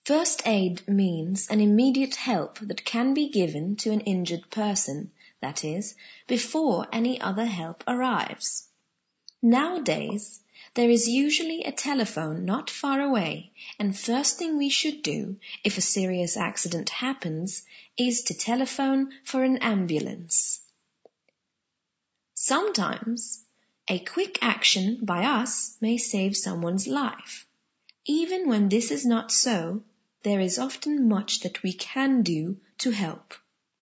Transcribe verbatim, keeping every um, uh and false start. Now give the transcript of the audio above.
First aid means an immediate help that can be given to an injured person, that is, before any other help arrives. Nowadays, there is usually a telephone not far away, and first thing we should do, if a serious accident happens, is to telephone for an ambulance. Sometimes, a quick action by us may save someone's life. Even when this is not so, there is often much that we can do to help.